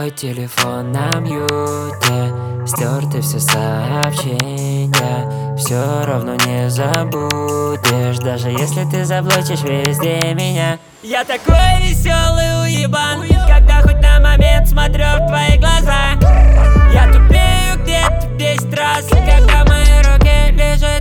Твой телефон на мьюте, стерты все сообщения. Все равно не забудешь, даже если ты заблочишь везде меня. Я такой веселый уебан, когда хоть на момент смотрю в твои глаза. Я тупею где-то 10 раз, когда в моей руке лежит